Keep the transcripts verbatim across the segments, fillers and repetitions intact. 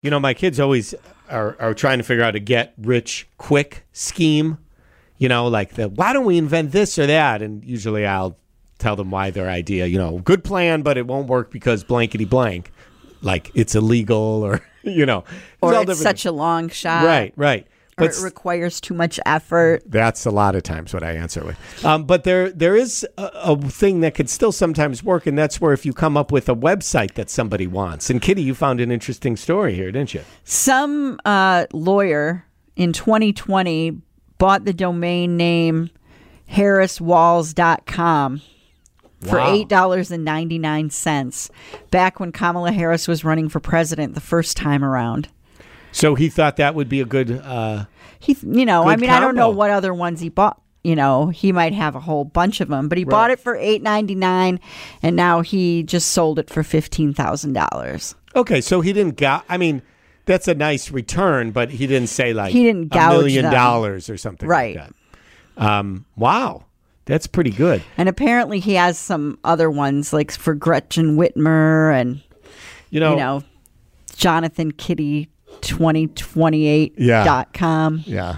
you know, my kids always are, are trying to figure out a get rich quick scheme. You know, like the why don't we invent this or that? And usually I'll tell them why their idea, you know, good plan, but it won't work because blankety blank. Like it's illegal or, you know. Or it's, it's such a long shot. Right, right. But or it requires too much effort. That's a lot of times what I answer with. Um, but there, there is a, a thing that could still sometimes work, and that's where if you come up with a website that somebody wants. And Kitty, you found an interesting story here, didn't you? Some uh, lawyer in twenty twenty bought the domain name harris walls dot com for Wow. eight dollars and ninety-nine cents back when Kamala Harris was running for president the first time around. So he thought that would be a good... Uh, he, you know, good I mean, combo. I don't know what other ones he bought. You know, he might have a whole bunch of them, but he Right. bought it for eight ninety-nine, and now he just sold it for fifteen thousand dollars. Okay, so he didn't... Go- I mean, that's a nice return, but he didn't say like He didn't a gouge million them. dollars or something Right. like that. Um, wow. That's pretty good. And apparently he has some other ones, like for Gretchen Whitmer and, You know, you know, Jonathan Kitty twenty twenty-eight dot com. Yeah.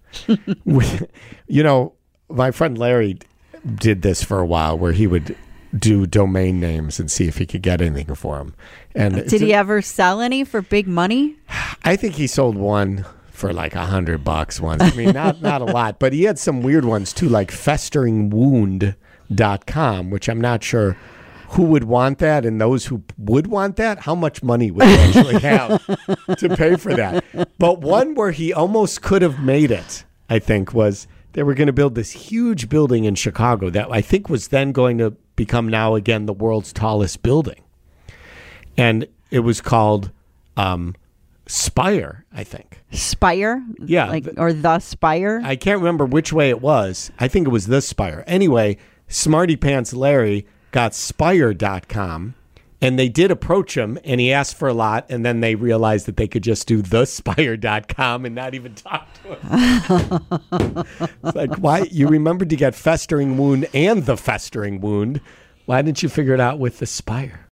We- you know, my friend Larry did this for a while where he would do domain names and see if he could get anything for them. And Did he ever sell any for big money? I think he sold one for like a hundred bucks once. I mean, not not a lot, but he had some weird ones too, like festering wound dot com, which I'm not sure who would want that, and those who would want that, how much money would they actually have to pay for that? But one where he almost could have made it, I think, was they were going to build this huge building in Chicago that I think was then going to become now again the world's tallest building. And it was called um, Spire, I think. Spire? Yeah. Like, or the Spire? I can't remember which way it was. I think it was the Spire. Anyway, Smarty Pants Larry got Spire dot com, and they did approach him, and he asked for a lot, and then they realized that they could just do the Spire dot com and not even talk to him. It's like, why? You remembered to get Festering Wound and the Festering Wound. Why didn't you figure it out with the Spire?